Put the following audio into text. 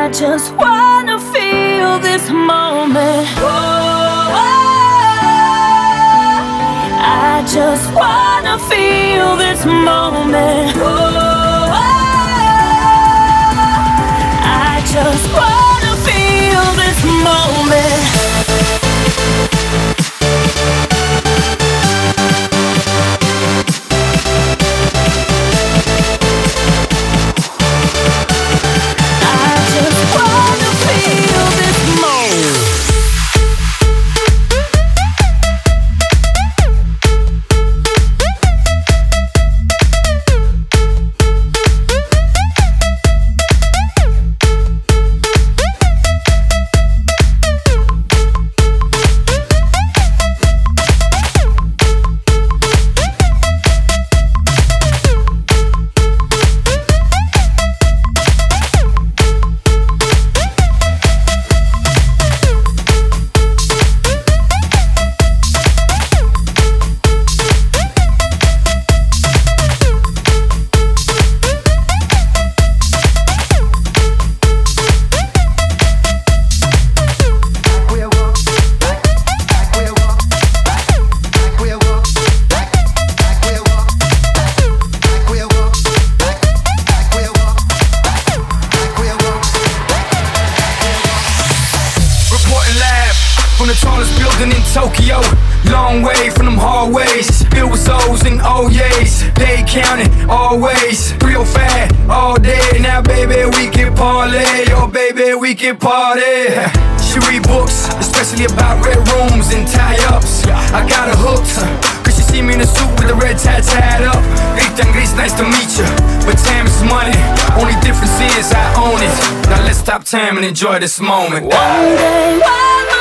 I just wanna feel this moment. Whoa, I just wanna feel this moment. Whoa, I just wanna feel this moment. From the tallest building in Tokyo, long way from them hallways, filled with O's and O's. They counting always, real fat all day. Now baby we can parlay, oh baby we can party. She read books, especially about red rooms and tie-ups. I got her hooked, cause she see me in a suit with a red tie tied up. Gritan Gris, nice to meet you, but time is money. Only difference is I own it. Now let's stop time and enjoy this moment. One day,